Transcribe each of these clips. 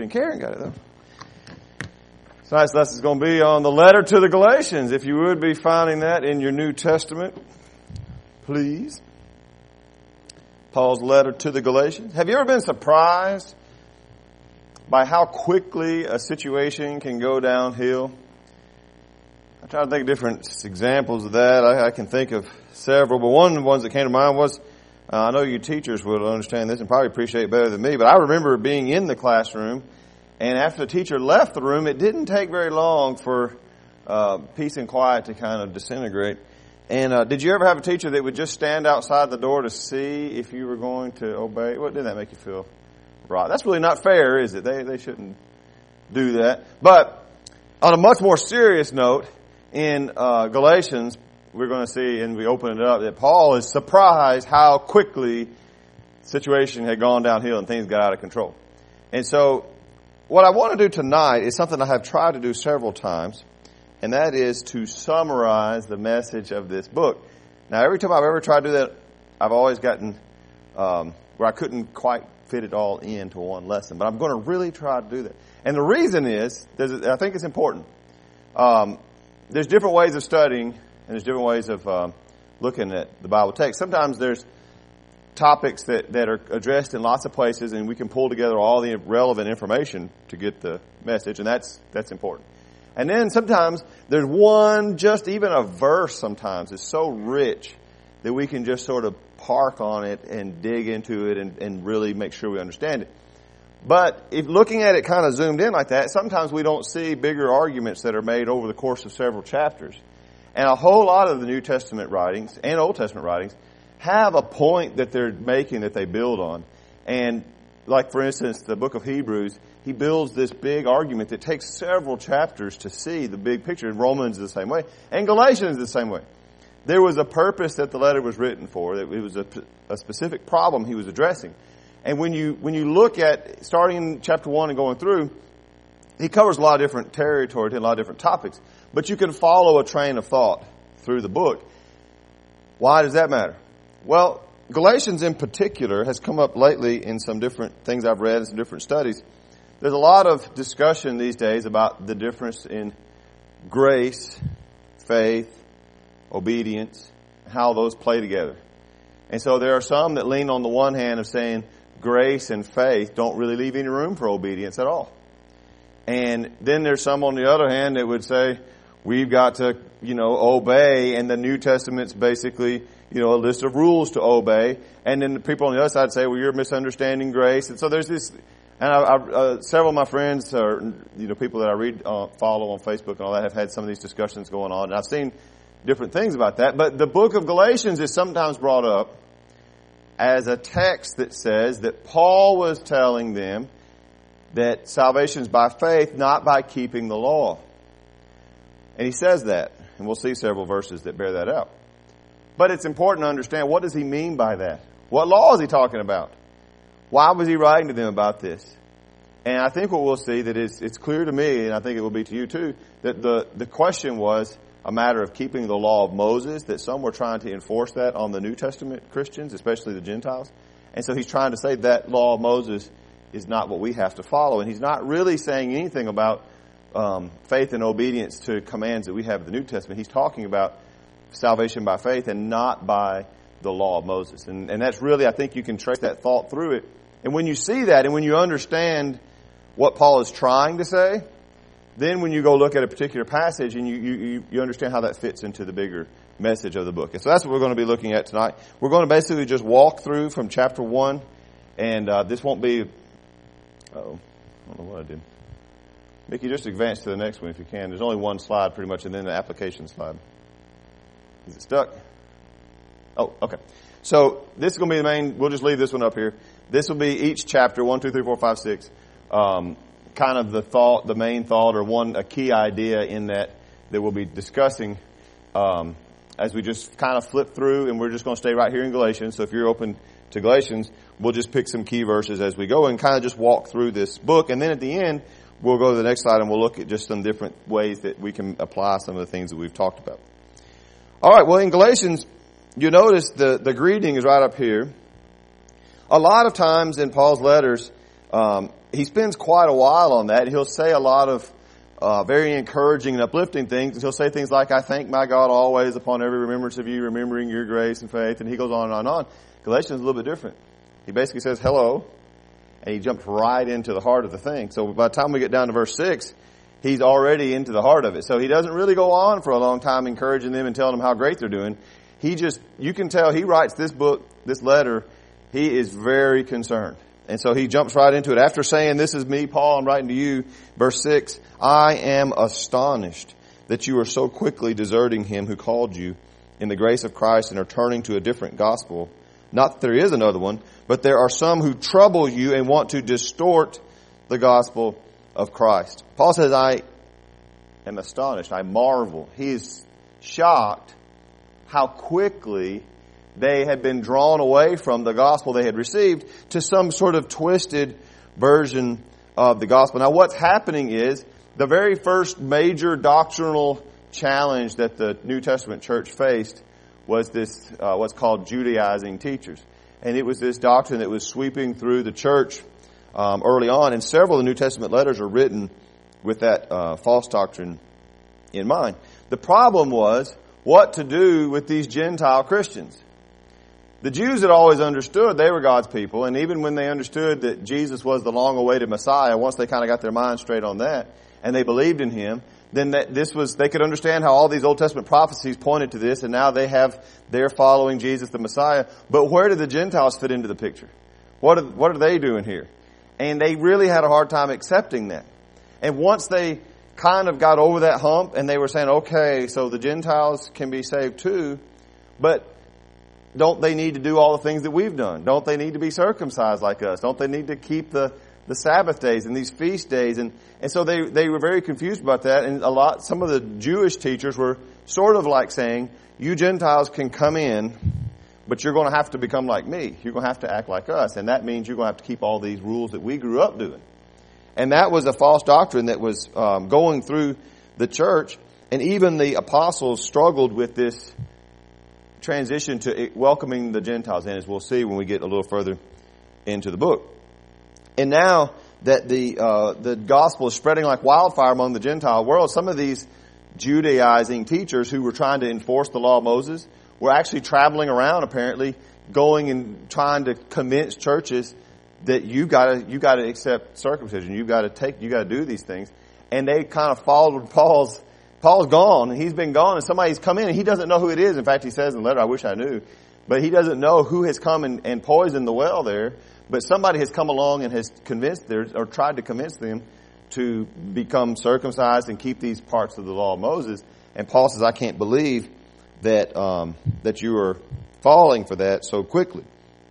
Karen got it, though. Tonight's lesson is going to be on the letter to the Galatians. If you would be finding that in your New Testament, please. Paul's letter to the Galatians. Have you ever been surprised by how quickly a situation can go downhill? I try to think of different examples of that. I can think of several, but one of the ones that came to mind was, I know you teachers will understand this and probably appreciate it better than me, but I remember being in the classroom, and after the teacher left the room, it didn't take very long for peace and quiet to kind of disintegrate. And did you ever have a teacher that would just stand outside the door to see if you were going to obey? What did that make you feel? Right. That's really not fair, is it? They shouldn't do that. But on a much more serious note, in Galatians, we're going to see, and we open it up, that Paul is surprised how quickly the situation had gone downhill and things got out of control. And so what I want to do tonight is something I have tried to do several times, and that is to summarize the message of this book. Now, every time I've ever tried to do that, I've always gotten where I couldn't quite fit it all into one lesson. But I'm going to really try to do that. And the reason is, I think it's important. There's different ways of studying, and there's different ways of looking at the Bible text. Sometimes there's topics that are addressed in lots of places, and we can pull together all the relevant information to get the message, and that's important. And then sometimes there's one, just even a verse sometimes is so rich that we can just sort of park on it and dig into it and really make sure we understand it. But if looking at it kind of zoomed in like that, sometimes we don't see bigger arguments that are made over the course of several chapters. And a whole lot of the New Testament writings and Old Testament writings have a point that they're making that they build on. And like, for instance, the book of Hebrews, he builds this big argument that takes several chapters to see the big picture. And Romans is the same way. And Galatians is the same way. There was a purpose that the letter was written for. That it was a specific problem he was addressing. And when you look at, starting in chapter 1 and going through, he covers a lot of different territory, a lot of different topics. But you can follow a train of thought through the book. Why does that matter? Well, Galatians in particular has come up lately in some different things I've read and some different studies. There's a lot of discussion these days about the difference in grace, faith, obedience, how those play together. And so there are some that lean on the one hand of saying grace and faith don't really leave any room for obedience at all. And then there's some on the other hand that would say we've got to, obey, and the New Testament's basically, a list of rules to obey. And then the people on the other side say, well, you're misunderstanding grace. And so there's this, and several of my friends or, people that I read, follow on Facebook and all that have had some of these discussions going on. And I've seen different things about that. But the book of Galatians is sometimes brought up as a text that says that Paul was telling them that salvation is by faith, not by keeping the law. And he says that, and we'll see several verses that bear that out. But it's important to understand, what does he mean by that? What law is he talking about? Why was he writing to them about this? And I think what we'll see that it's clear to me, and I think it will be to you too, that the question was a matter of keeping the law of Moses, that some were trying to enforce that on the New Testament Christians, especially the Gentiles. And so he's trying to say that law of Moses is not what we have to follow. And he's not really saying anything about faith and obedience to commands that we have in the New Testament. He's talking about salvation by faith and not by the law of Moses. And that's really, I think you can trace that thought through it. And when you see that and when you understand what Paul is trying to say, then when you go look at a particular passage and you understand how that fits into the bigger message of the book. And so that's what we're going to be looking at tonight. We're going to basically just walk through from chapter 1. And this won't be... I don't know what I did. Mickey, just advance to the next one if you can. There's only one slide pretty much, and then the application slide. Is it stuck? Oh, okay. So this is going to be the main... We'll just leave this one up here. This will be each chapter, 1, 2, 3, 4, 5, 6. Kind of the main thought, or a key idea in that we'll be discussing as we just kind of flip through, and we're just going to stay right here in Galatians. So if you're open to Galatians, we'll just pick some key verses as we go and kind of just walk through this book. And then at the end, we'll go to the next slide and we'll look at just some different ways that we can apply some of the things that we've talked about. All right, well, in Galatians, you notice the greeting is right up here. A lot of times in Paul's letters, he spends quite a while on that. He'll say a lot of very encouraging and uplifting things. And he'll say things like, I thank my God always upon every remembrance of you, remembering your grace and faith. And he goes on and on and on. Galatians is a little bit different. He basically says, hello. And he jumps right into the heart of the thing. So by the time we get down to verse 6, he's already into the heart of it. So he doesn't really go on for a long time encouraging them and telling them how great they're doing. You can tell he writes this book, this letter, he is very concerned. And so he jumps right into it. After saying, this is me, Paul, I'm writing to you, verse 6, I am astonished that you are so quickly deserting him who called you in the grace of Christ and are turning to a different gospel. Not that there is another one, but there are some who trouble you and want to distort the gospel of Christ. Paul says, I am astonished. I marvel. He is shocked how quickly they had been drawn away from the gospel they had received to some sort of twisted version of the gospel. Now what's happening is the very first major doctrinal challenge that the New Testament church faced was this, what's called Judaizing teachers. And it was this doctrine that was sweeping through the church early on. And several of the New Testament letters are written with that false doctrine in mind. The problem was what to do with these Gentile Christians. The Jews had always understood they were God's people, and even when they understood that Jesus was the long-awaited Messiah, once they kind of got their mind straight on that, and they believed in Him, then they could understand how all these Old Testament prophecies pointed to this, and now they're following Jesus the Messiah. But where do the Gentiles fit into the picture? What are they doing here? And they really had a hard time accepting that. And once they kind of got over that hump, and they were saying, okay, so the Gentiles can be saved too, but don't they need to do all the things that we've done? Don't they need to be circumcised like us? Don't they need to keep the Sabbath days and these feast days? And so they were very confused about that. And some of the Jewish teachers were sort of like saying, you Gentiles can come in, but you're going to have to become like me. You're going to have to act like us. And that means you're going to have to keep all these rules that we grew up doing. And that was a false doctrine that was going through the church. And even the apostles struggled with this transition to welcoming the Gentiles in, as we'll see when we get a little further into the book. And now that the gospel is spreading like wildfire among the Gentile world, some of these Judaizing teachers who were trying to enforce the law of Moses were actually traveling around, apparently, going and trying to convince churches that you gotta accept circumcision, you gotta do these things. And they kind of followed Paul's gone, and he's been gone, and somebody's come in, and he doesn't know who it is. In fact, he says in the letter, I wish I knew. But he doesn't know who has come and poisoned the well there. But somebody has come along and has tried to convince them to become circumcised and keep these parts of the law of Moses. And Paul says, I can't believe that you are falling for that so quickly.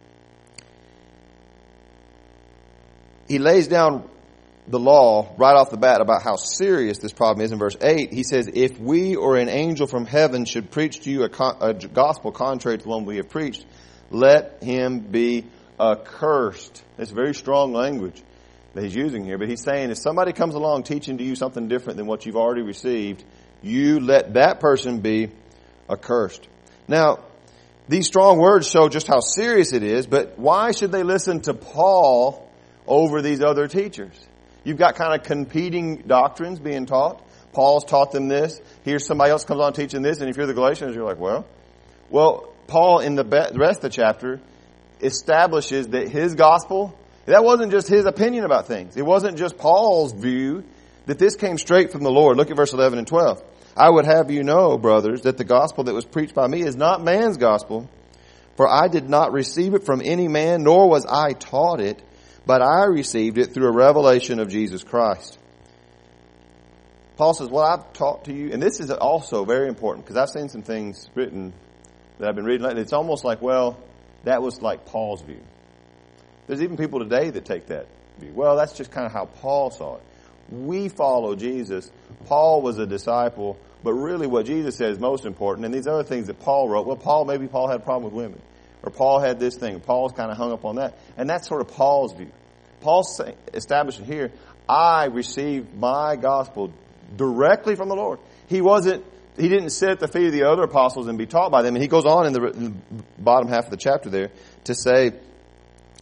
He lays down the law right off the bat about how serious this problem is in verse 8. He says, if we or an angel from heaven should preach to you a gospel contrary to the one we have preached, let him be accursed. That's very strong language that he's using here. But he's saying if somebody comes along teaching to you something different than what you've already received, you let that person be accursed. Now, these strong words show just how serious it is, but why should they listen to Paul over these other teachers? You've got kind of competing doctrines being taught. Paul's taught them this. Here's somebody else comes on teaching this. And if you're the Galatians, you're like, well, Paul in the rest of the chapter establishes that his gospel, that wasn't just his opinion about things. It wasn't just Paul's view, that this came straight from the Lord. Look at verse 11 and 12. I would have you know, brothers, that the gospel that was preached by me is not man's gospel. For I did not receive it from any man, nor was I taught it, but I received it through a revelation of Jesus Christ. Paul says, what I've taught to you, and this is also very important, because I've seen some things written that I've been reading lately. It's almost like, that was like Paul's view. There's even people today that take that view. Well, that's just kind of how Paul saw it. We follow Jesus. Paul was a disciple, but really what Jesus said is most important. And these other things that Paul wrote, maybe Paul had a problem with women. Or Paul had this thing. Paul's kind of hung up on that. And that's sort of Paul's view. Paul's establishing here, I received my gospel directly from the Lord. He didn't sit at the feet of the other apostles and be taught by them. And he goes on in the bottom half of the chapter there to say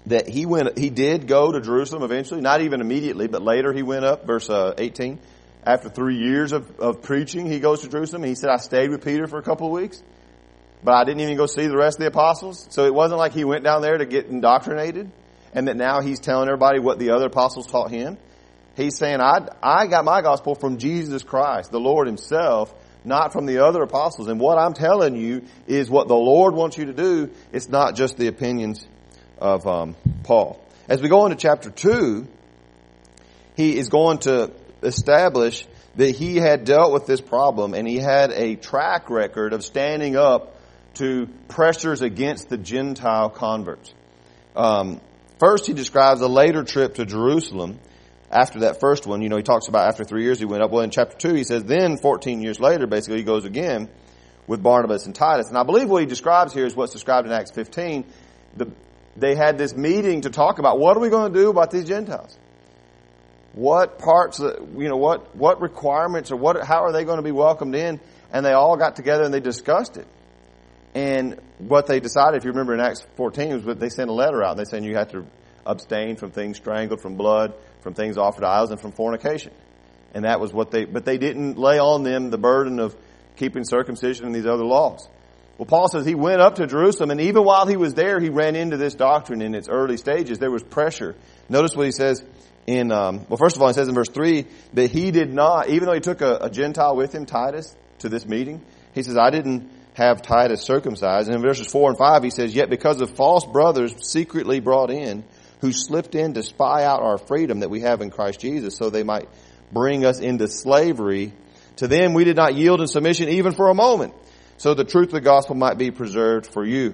that he did go to Jerusalem eventually, not even immediately, but later he went up, verse 18. After 3 years of preaching, he goes to Jerusalem. And he said, I stayed with Peter for a couple of weeks, but I didn't even go see the rest of the apostles. So it wasn't like he went down there to get indoctrinated and that now he's telling everybody what the other apostles taught him. He's saying, I got my gospel from Jesus Christ, the Lord himself, not from the other apostles. And what I'm telling you is what the Lord wants you to do. It's not just the opinions of Paul. As we go into chapter 2, he is going to establish that he had dealt with this problem and he had a track record of standing up to pressures against the Gentile converts. First, he describes a later trip to Jerusalem after that first one. He talks about after 3 years he went up. Well, in chapter 2, he says, then 14 years later, basically, he goes again with Barnabas and Titus. And I believe what he describes here is what's described in Acts 15. They had this meeting to talk about what are we going to do about these Gentiles? What parts, what requirements or how are they going to be welcomed in? And they all got together and they discussed it. And what they decided, if you remember in Acts 14, was that they sent a letter out. They said you have to abstain from things strangled, from blood, from things offered to idols, and from fornication. And that was but they didn't lay on them the burden of keeping circumcision and these other laws. Well, Paul says he went up to Jerusalem, and even while he was there, he ran into this doctrine in its early stages. There was pressure. Notice what he says first of all, he says in verse 3 that he did not, even though he took a Gentile with him, Titus, to this meeting, he says, I didn't have Titus circumcised. And in verses 4 and 5, he says, yet because of false brothers secretly brought in, who slipped in to spy out our freedom that we have in Christ Jesus, so they might bring us into slavery, to them we did not yield in submission even for a moment, so the truth of the gospel might be preserved for you.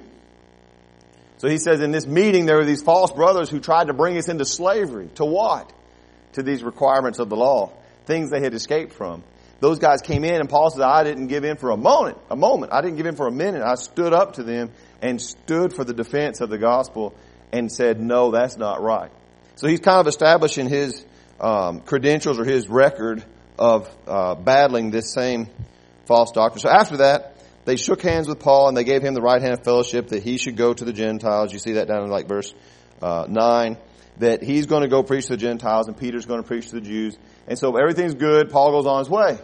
So he says in this meeting there were these false brothers who tried to bring us into slavery. To what? To these requirements of the law. Things they had escaped from. Those guys came in and Paul said, I didn't give in for a moment. I didn't give in for a minute. I stood up to them and stood for the defense of the gospel and said, no, that's not right. So he's kind of establishing his credentials or his record of battling this same false doctrine. So after that, they shook hands with Paul and they gave him the right hand of fellowship that he should go to the Gentiles. You see that down in verse 9. That he's going to go preach to the Gentiles and Peter's going to preach to the Jews. And so everything's good. Paul goes on his way.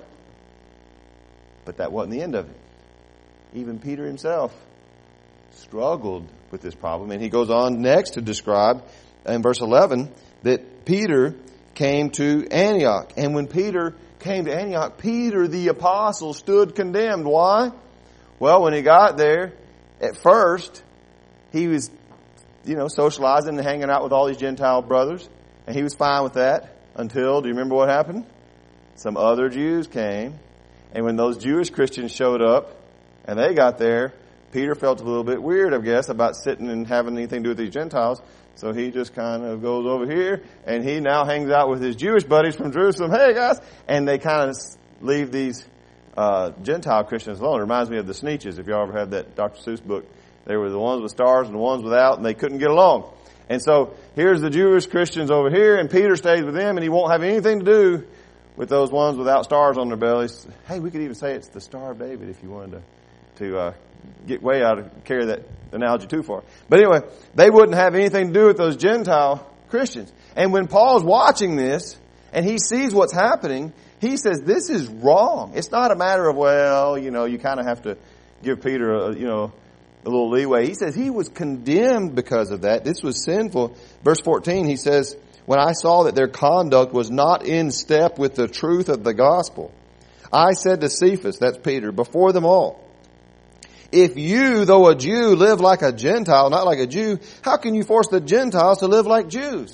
But that wasn't the end of it. Even Peter himself struggled with this problem. And he goes on next to describe in verse 11 that Peter came to Antioch. And when Peter came to Antioch, Peter the apostle stood condemned. Why? Well, when he got there, at first, he was, socializing and hanging out with all these Gentile brothers. And he was fine with that until, do you remember what happened? Some other Jews came. And when those Jewish Christians showed up and they got there, Peter felt a little bit weird, I guess, about sitting and having anything to do with these Gentiles. So he just kind of goes over here and he now hangs out with his Jewish buddies from Jerusalem. Hey, guys. And they kind of leave these Gentile Christians alone. It reminds me of the Sneetches. If y'all ever had that Dr. Seuss book, they were the ones with stars and the ones without, and they couldn't get along. And so here's the Jewish Christians over here, and Peter stays with them, and he won't have anything to do with those ones without stars on their bellies. Hey, we could even say it's the Star of David if you wanted to get way out of carry that analogy too far. But anyway, they wouldn't have anything to do with those Gentile Christians. And when Paul's watching this, and he sees what's happening, he says, this is wrong. It's not a matter of, you kind of have to give Peter a little leeway. He says he was condemned because of that. This was sinful. Verse 14, he says, when I saw that their conduct was not in step with the truth of the gospel, I said to Cephas, that's Peter, before them all, if you, though a Jew, live like a Gentile, not like a Jew, how can you force the Gentiles to live like Jews?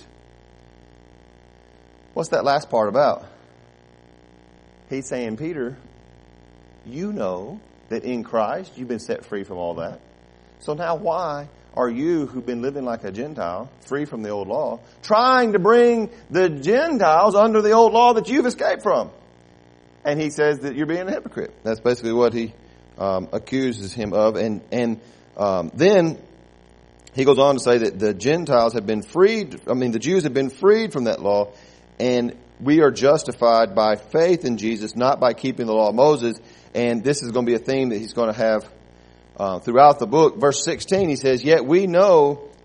What's that last part about? He's saying, Peter, you know that in Christ you've been set free from all that. So now why are you, who've been living like a Gentile, free from the old law, trying to bring the Gentiles under the old law that you've escaped from? And he says that you're being a hypocrite. That's basically what he accuses him of. And then he goes on to say that the Gentiles have been the Jews have been freed from that law, and we are justified by faith in Jesus, not by keeping the law of Moses. And this is going to be a theme that he's going to have throughout the book. Verse 16, he says, yet we know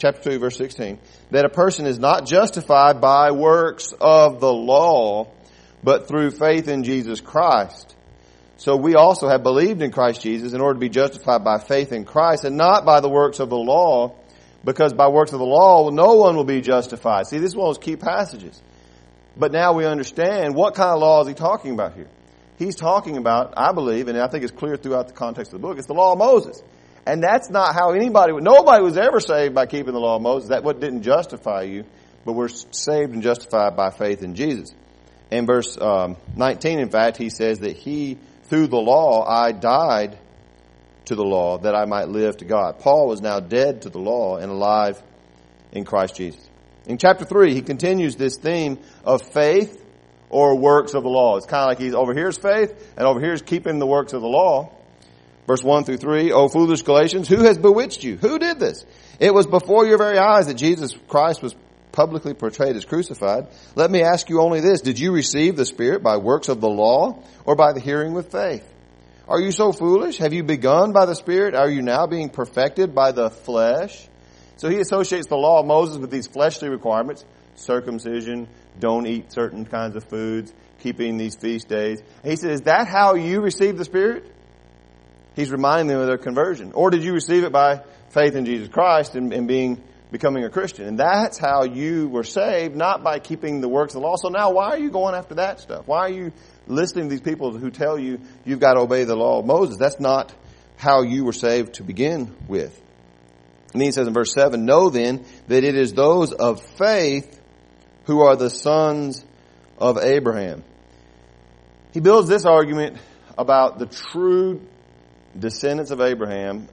chapter 2, verse 16, that a person is not justified by works of the law, but through faith in Jesus Christ. So we also have believed in Christ Jesus in order to be justified by faith in Christ and not by the works of the law, because by works of the law, no one will be justified. See, this is one of those key passages. But now we understand what kind of law is he talking about here. He's talking about, I believe, and I think it's clear throughout the context of the book, it's the law of Moses. And that's not how nobody was ever saved by keeping the law of Moses. That what didn't justify you, but we're saved and justified by faith in Jesus. In verse 19, in fact, he says that through the law, I died to the law that I might live to God. Paul was now dead to the law and alive in Christ Jesus. In chapter 3, he continues this theme of faith or works of the law. It's kind of like he's over here's faith and over here's keeping the works of the law. Verse 1 through 3, O foolish Galatians, who has bewitched you? Who did this? It was before your very eyes that Jesus Christ was publicly portrayed as crucified. Let me ask you only this. Did you receive the Spirit by works of the law or by the hearing with faith? Are you so foolish? Have you begun by the Spirit? Are you now being perfected by the flesh? So he associates the law of Moses with these fleshly requirements. Circumcision, don't eat certain kinds of foods, keeping these feast days. And he says, is that how you receive the Spirit? He's reminding them of their conversion. Or did you receive it by faith in Jesus Christ and becoming a Christian? And that's how you were saved, not by keeping the works of the law. So now why are you going after that stuff? Why are you listening to these people who tell you you've got to obey the law of Moses? That's not how you were saved to begin with. And then he says in verse 7, know then that it is those of faith who are the sons of Abraham. He builds this argument about the true descendants of Abraham,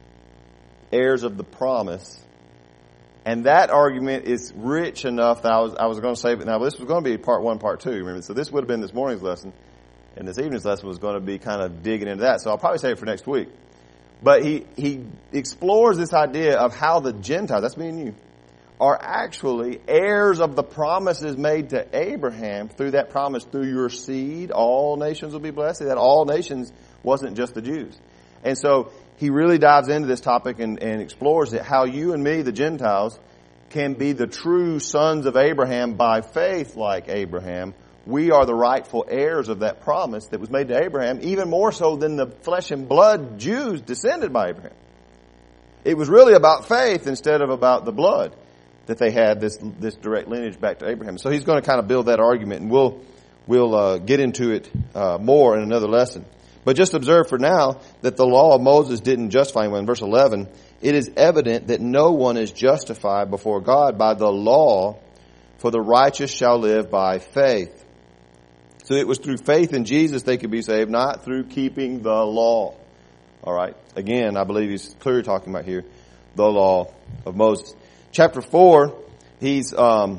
heirs of the promise. And that argument is rich enough that I was going to say, now this was going to be part 1, part 2, remember? So this would have been this morning's lesson, and this evening's lesson was going to be kind of digging into that. So I'll probably save it for next week. But he explores this idea of how the Gentiles, that's me and you, are actually heirs of the promises made to Abraham through that promise, through your seed, all nations will be blessed. That all nations wasn't just the Jews. And so he really dives into this topic and explores it, how you and me, the Gentiles, can be the true sons of Abraham by faith like Abraham. We are the rightful heirs of that promise that was made to Abraham, even more so than the flesh and blood Jews descended by Abraham. It was really about faith instead of about the blood that they had this direct lineage back to Abraham. So he's going to kind of build that argument, and we'll get into it more in another lesson. But just observe for now that the law of Moses didn't justify anyone. In verse 11, it is evident that no one is justified before God by the law, for the righteous shall live by faith. So it was through faith in Jesus they could be saved, not through keeping the law. All right. Again, I believe he's clearly talking about here the law of Moses. Chapter 4, he's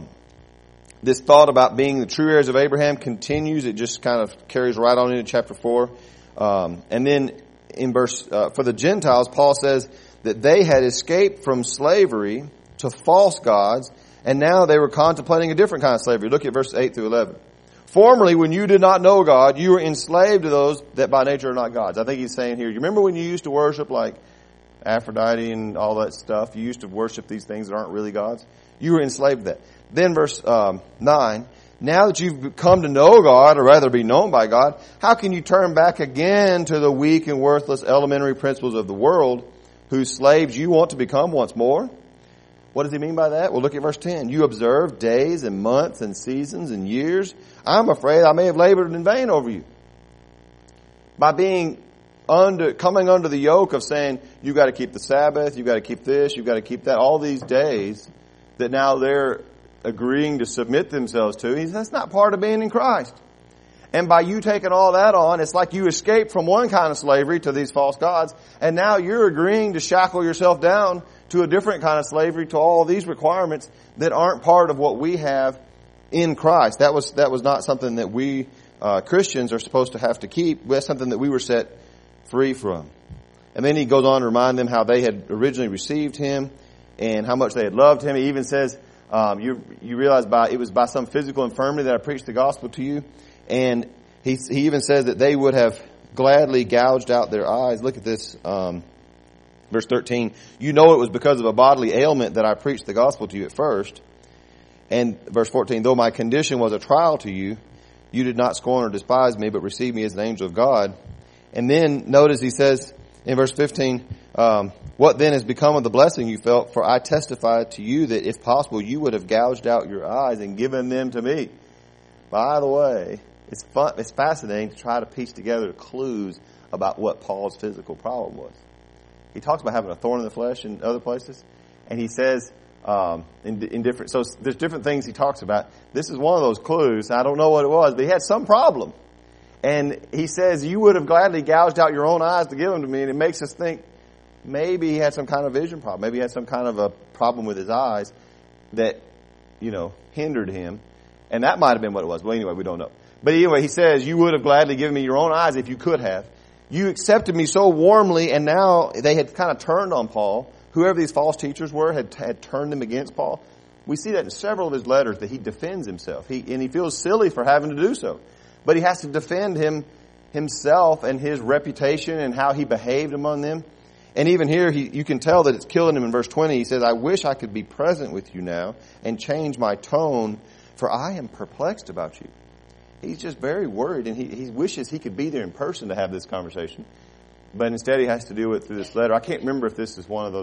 this thought about being the true heirs of Abraham continues. It just kind of carries right on into chapter 4. And then in for the Gentiles, Paul says that they had escaped from slavery to false gods, and now they were contemplating a different kind of slavery. Look at verses 8 through 11. Formerly, when you did not know God, you were enslaved to those that by nature are not gods. I think he's saying here, you remember when you used to worship like Aphrodite and all that stuff? You used to worship these things that aren't really gods. You were enslaved to that. Then verse 9, now that you've come to know God, or rather be known by God, how can you turn back again to the weak and worthless elementary principles of the world, whose slaves you want to become once more? What does he mean by that? Well, look at verse 10. You observe days and months and seasons and years. I'm afraid I may have labored in vain over you. By coming under the yoke of saying, you've got to keep the Sabbath, you've got to keep this, you've got to keep that, all these days that now they're agreeing to submit themselves to. He says, that's not part of being in Christ. And by you taking all that on, it's like you escaped from one kind of slavery to these false gods, and now you're agreeing to shackle yourself down to a different kind of slavery to all these requirements that aren't part of what we have in Christ. That was not something that we Christians are supposed to have to keep. That's something that we were set free from. And then he goes on to remind them how they had originally received him and how much they had loved him. He even says, you realize it was by some physical infirmity that I preached the gospel to you. And he even says that they would have gladly gouged out their eyes. Look at this. Verse 13, you know it was because of a bodily ailment that I preached the gospel to you at first. And verse 14, though my condition was a trial to you, you did not scorn or despise me, but received me as an angel of God. And then notice he says in verse 15, what then has become of the blessing you felt? For I testify to you that if possible, you would have gouged out your eyes and given them to me. By the way, it's fascinating to try to piece together clues about what Paul's physical problem was. He talks about having a thorn in the flesh in other places, and he says in different. So there's different things he talks about. This is one of those clues. I don't know what it was, but he had some problem, and he says you would have gladly gouged out your own eyes to give them to me, and it makes us think maybe he had some kind of vision problem. Maybe he had some kind of a problem with his eyes that hindered him, and that might have been what it was. Well, anyway, we don't know. But anyway, he says you would have gladly given me your own eyes if you could have. You accepted me so warmly, and now they had kind of turned on Paul. Whoever these false teachers were had turned them against Paul. We see that in several of his letters that he defends himself. He feels silly for having to do so. But he has to defend himself and his reputation and how he behaved among them. And even here, you can tell that it's killing him in verse 20. He says, I wish I could be present with you now and change my tone, for I am perplexed about you. He's just very worried, and he wishes he could be there in person to have this conversation. But instead he has to do it through this letter. I can't remember if this is one of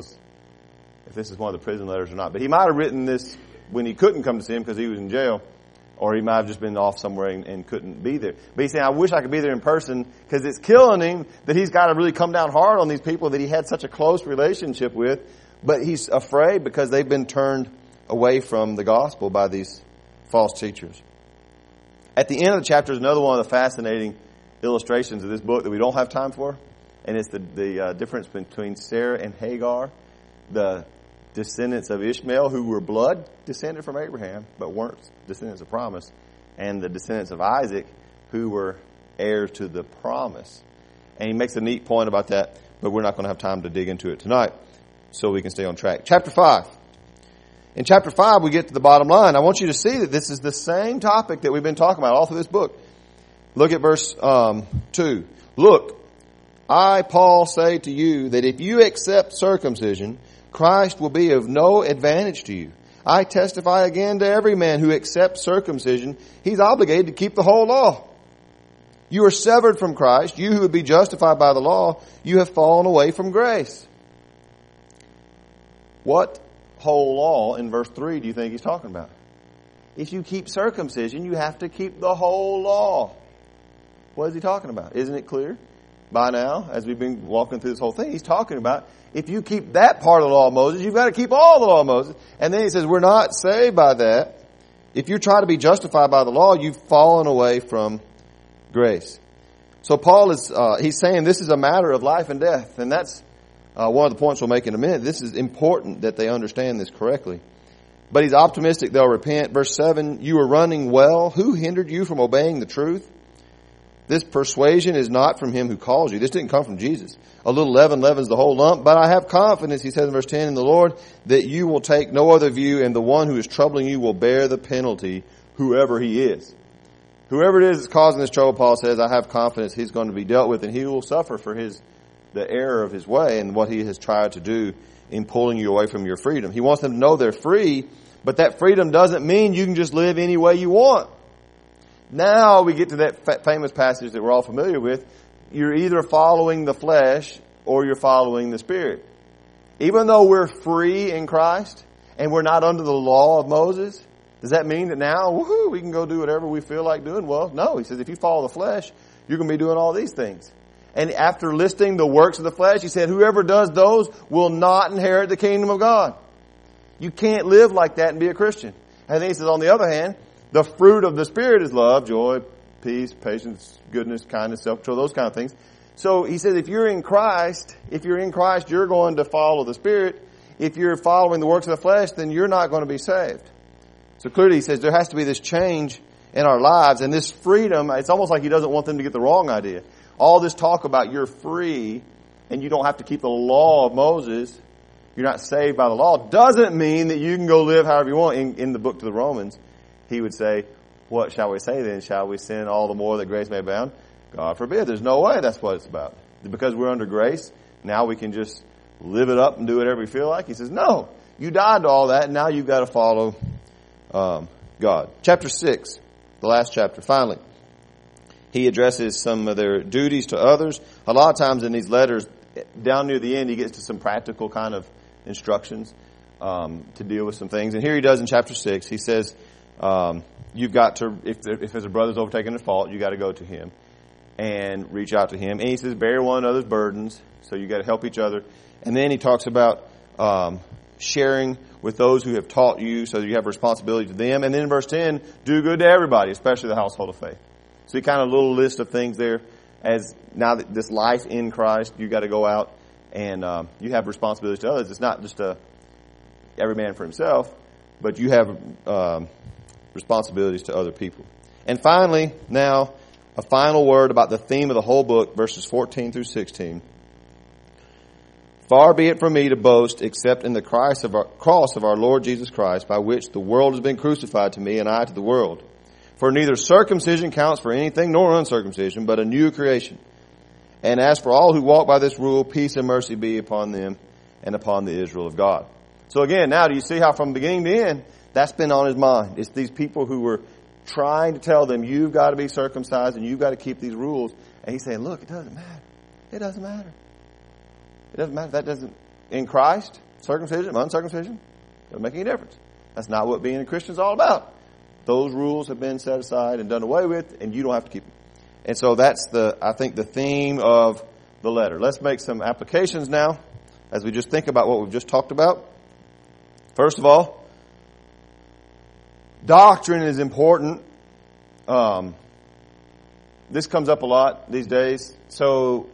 the prison letters or not. But he might have written this when he couldn't come to see him because he was in jail. Or he might have just been off somewhere and couldn't be there. But he's saying, I wish I could be there in person because it's killing him that he's got to really come down hard on these people that he had such a close relationship with. But he's afraid because they've been turned away from the gospel by these false teachers. At the end of the chapter is another one of the fascinating illustrations of this book that we don't have time for. And it's the difference between Sarah and Hagar, the descendants of Ishmael who were blood descended from Abraham, but weren't descendants of promise, and the descendants of Isaac who were heirs to the promise. And he makes a neat point about that, but we're not going to have time to dig into it tonight, so we can stay on track. Chapter 5. In chapter 5, we get to the bottom line. I want you to see that this is the same topic that we've been talking about all through this book. Look at verse 2. Look, I, Paul, say to you that if you accept circumcision, Christ will be of no advantage to you. I testify again to every man who accepts circumcision, he's obligated to keep the whole law. You are severed from Christ. You who would be justified by the law, you have fallen away from grace. What whole law in verse 3 do you think he's talking about? If you keep circumcision, you have to keep the whole law. What is he talking about? Isn't it clear by now, as we've been walking through this whole thing? He's talking about if you keep that part of the law of Moses, you've got to keep all the law of Moses. And then he says, we're not saved by that. If you try to be justified by the law, you've fallen away from grace. So Paul is, he's saying this is a matter of life and death. And that's one of the points we'll make in a minute. This is important that they understand this correctly. But he's optimistic they'll repent. Verse 7, you are running well. Who hindered you from obeying the truth? This persuasion is not from him who calls you. This didn't come from Jesus. A little leaven leavens the whole lump. But I have confidence, he says in verse 10, in the Lord, that you will take no other view, and the one who is troubling you will bear the penalty, whoever he is. Whoever it is that's causing this trouble, Paul says, I have confidence he's going to be dealt with, and he will suffer for the error of his way and what he has tried to do in pulling you away from your freedom. He wants them to know they're free, but that freedom doesn't mean you can just live any way you want. Now we get to that famous passage that we're all familiar with. You're either following the flesh or you're following the Spirit. Even though we're free in Christ and we're not under the law of Moses, does that mean that now, woohoo, we can go do whatever we feel like doing? Well, no. He says if you follow the flesh, you're going to be doing all these things. And after listing the works of the flesh, he said whoever does those will not inherit the kingdom of God. You can't live like that and be a Christian. And then he says on the other hand, the fruit of the Spirit is love, joy, peace, patience, goodness, kindness, self-control, those kind of things. So he says if you're in Christ, you're going to follow the Spirit. If you're following the works of the flesh, then you're not going to be saved. So clearly he says there has to be this change in our lives. And this freedom, it's almost like he doesn't want them to get the wrong idea. All this talk about you're free and you don't have to keep the law of Moses, you're not saved by the law, doesn't mean that you can go live however you want. In the book to the Romans, he would say, what shall we say then? Shall we sin all the more that grace may abound? God forbid. There's no way that's what it's about. Because we're under grace, now we can just live it up and do whatever you feel like. He says, no, you died to all that, and now you've got to follow God. Chapter 6, the last chapter, finally. He addresses some of their duties to others. A lot of times in these letters, down near the end, he gets to some practical kind of instructions to deal with some things. And here he does in chapter 6. He says, you've got to, if there's a brother's overtaken a fault, you got to go to him and reach out to him. And he says, bear one another's burdens. So you got to help each other. And then he talks about sharing with those who have taught you, so that you have responsibility to them. And then in verse 10, do good to everybody, especially the household of faith. So kind of a little list of things there. As now that this life in Christ, you got to go out and you have responsibilities to others. It's not just every man for himself, but you have responsibilities to other people. And finally, now a final word about the theme of the whole book, verses 14 through 16. Far be it from me to boast except in the cross of our Lord Jesus Christ, by which the world has been crucified to me and I to the world. For neither circumcision counts for anything nor uncircumcision, but a new creation. And as for all who walk by this rule, peace and mercy be upon them and upon the Israel of God. So again, now do you see how from beginning to end, that's been on his mind? It's these people who were trying to tell them, you've got to be circumcised and you've got to keep these rules. And he's saying, look, it doesn't matter. It doesn't matter. It doesn't matter. That doesn't, in Christ, circumcision, uncircumcision, doesn't make any difference. That's not what being a Christian is all about. Those rules have been set aside and done away with, and you don't have to keep them. And so that's I think the theme of the letter. Let's make some applications now as we just think about what we've just talked about. First of all, doctrine is important. This comes up a lot these days. So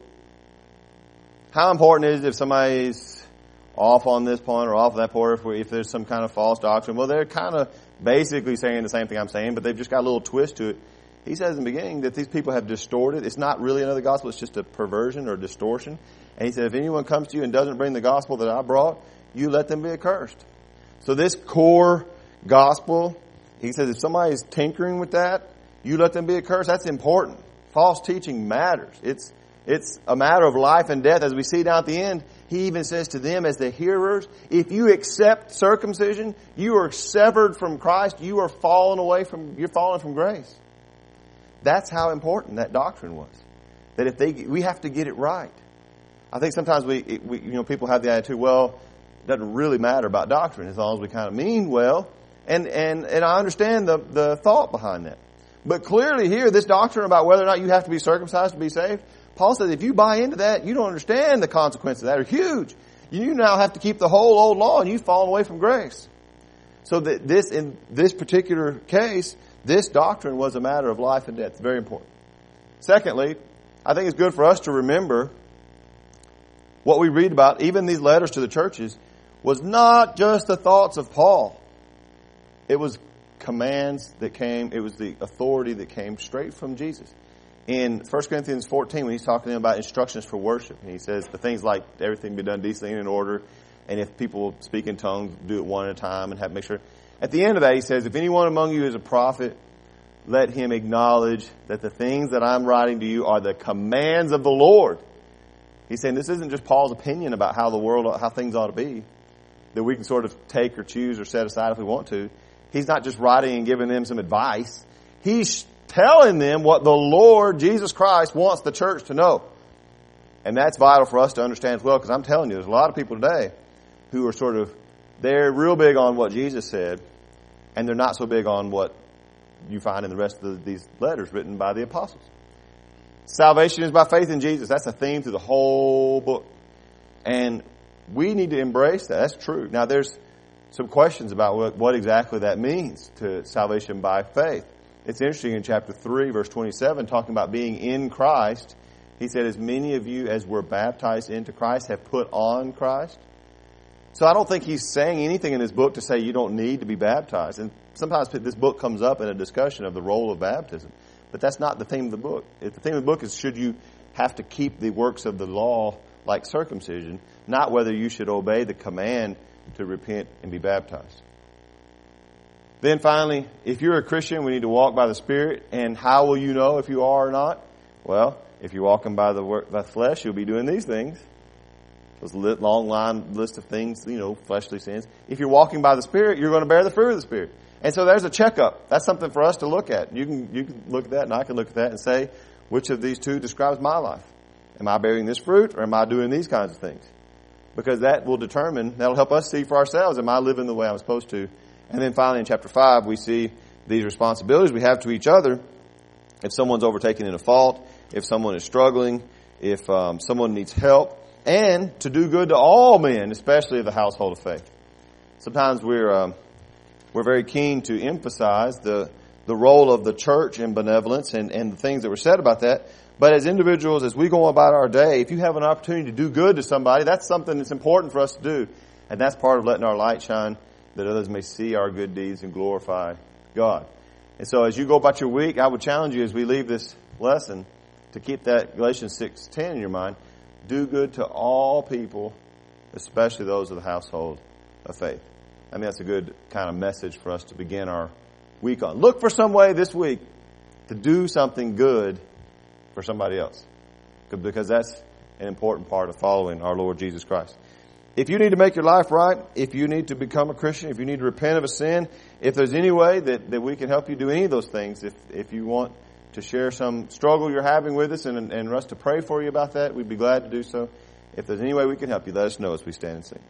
how important is it if somebody's off on this point or off on that point, if there's some kind of false doctrine? Well, they're kind of basically saying the same thing I'm saying, but they've just got a little twist to it. He says in the beginning that these people have distorted. It's not really another gospel. It's just a perversion or distortion. And he said, if anyone comes to you and doesn't bring the gospel that I brought, you let them be accursed. So this core gospel, he says, if somebody is tinkering with that, you let them be accursed. That's important. False teaching matters. It's a matter of life and death. As we see down at the end, he even says to them as the hearers, if you accept circumcision, you are severed from Christ. You're falling from grace. That's how important that doctrine was. That we have to get it right. I think sometimes people have the attitude, well, it doesn't really matter about doctrine as long as we kind of mean well. And I understand the thought behind that. But clearly here, this doctrine about whether or not you have to be circumcised to be saved, Paul says if you buy into that, you don't understand the consequences of that are huge. You now have to keep the whole old law and you've fallen away from grace. So that in this particular case, this doctrine was a matter of life and death. It's very important. Secondly, I think it's good for us to remember what we read about, even these letters to the churches, was not just the thoughts of Paul. It was commands that came, it was the authority that came straight from Jesus. In 1 Corinthians 14, when he's talking to them about instructions for worship, and he says the things like everything be done decently and in order, and if people speak in tongues, do it one at a time and make sure. At the end of that, he says, if anyone among you is a prophet, let him acknowledge that the things that I'm writing to you are the commands of the Lord. He's saying this isn't just Paul's opinion about how things ought to be, that we can sort of take or choose or set aside if we want to. He's not just writing and giving them some advice. He's telling them what the Lord Jesus Christ wants the church to know. And that's vital for us to understand as well, because I'm telling you, there's a lot of people today who are they're real big on what Jesus said, and they're not so big on what you find in the rest of these letters written by the apostles. Salvation is by faith in Jesus. That's a theme through the whole book. And we need to embrace that. That's true. Now, there's some questions about what exactly that means to salvation by faith. It's interesting in chapter 3, verse 27, talking about being in Christ. He said, as many of you as were baptized into Christ have put on Christ. So I don't think he's saying anything in his book to say you don't need to be baptized. And sometimes this book comes up in a discussion of the role of baptism. But that's not the theme of the book. The theme of the book is should you have to keep the works of the law like circumcision, not whether you should obey the command to repent and be baptized. Then finally, if you're a Christian, we need to walk by the Spirit. And how will you know if you are or not? Well, if you're walking by the flesh, you'll be doing these things. those long line list of things, fleshly sins. If you're walking by the Spirit, you're going to bear the fruit of the Spirit. And so there's a checkup. That's something for us to look at. You can look at that, and I can look at that and say, which of these two describes my life? Am I bearing this fruit, or am I doing these kinds of things? Because that'll help us see for ourselves, am I living the way I'm supposed to? And then finally in chapter 5, we see these responsibilities we have to each other. If someone's overtaken in a fault, if someone is struggling, if someone needs help, and to do good to all men, especially of the household of faith. Sometimes we're very keen to emphasize the role of the church in benevolence and the things that were said about that. But as individuals, as we go about our day, if you have an opportunity to do good to somebody, that's something that's important for us to do. And that's part of letting our light shine, that others may see our good deeds and glorify God. And so as you go about your week, I would challenge you as we leave this lesson to keep that Galatians 6:10 in your mind. Do good to all people, especially those of the household of faith. I mean, that's a good kind of message for us to begin our week on. Look for some way this week to do something good for somebody else, because that's an important part of following our Lord Jesus Christ. If you need to make your life right, if you need to become a Christian, if you need to repent of a sin, if there's any way that we can help you do any of those things, if you want to share some struggle you're having with us and us to pray for you about that, we'd be glad to do so. If there's any way we can help you, let us know as we stand and sing.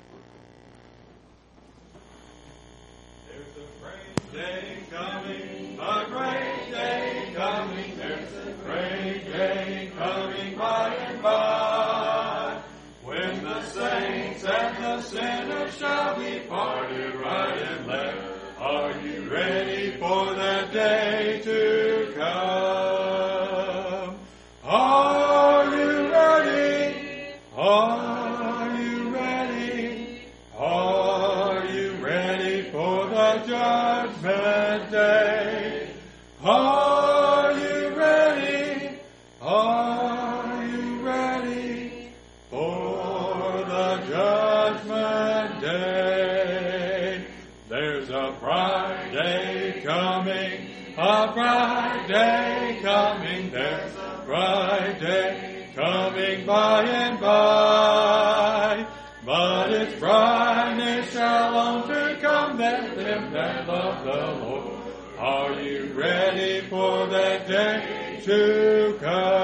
There's a great day coming, a great day coming. There's a great day coming by and by, when the saints and the sinners shall be parted right and left. Are you ready for that day to come? Are you ready? Are you ready? Are you ready for the judgment day? Are you ready? Are you ready for the judgment day? There's a bright day coming, a bright day coming. There's a bright day coming by and by. But its brightness shall on to come them that love the Lord. Are you ready for that day to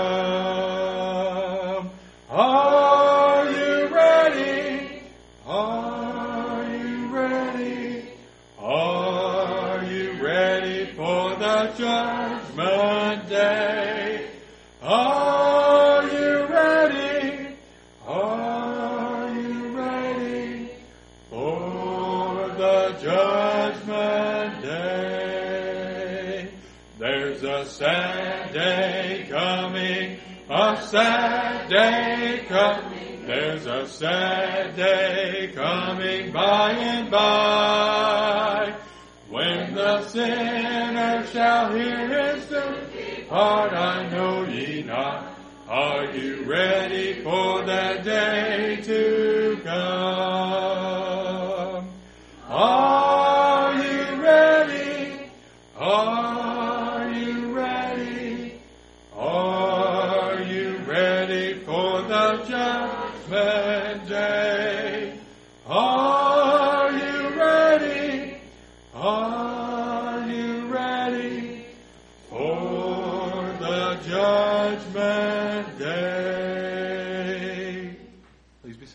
come? Are you ready? Are you ready? Are you ready for the judgment day? Are you ready? Are you ready for the judgment day? There's a sad day coming, a sad day coming. There's a sad day coming by and by, when the sinner shall hear his doom, depart, I know ye not. Are you ready for that day to